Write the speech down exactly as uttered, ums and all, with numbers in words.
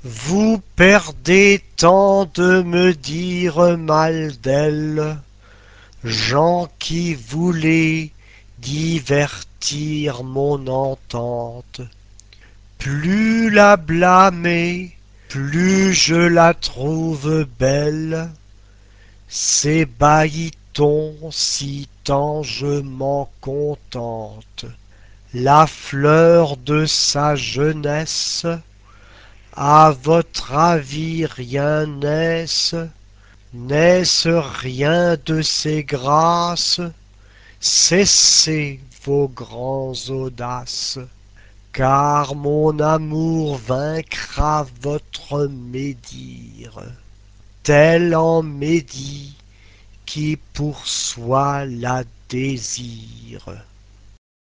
Vous perdez tant de me dire mal d'elle, gens qui voulaient divertir mon entente. Plus la blâmer, plus je la trouve belle. Ces bailletons, si tant je m'en contente. La fleur de sa jeunesse, à votre avis rien n'est-ce? N'est-ce rien de ses grâces? Cessez vos grands audaces, car mon amour vaincra votre médire, tel en médit qui pour soi la désire.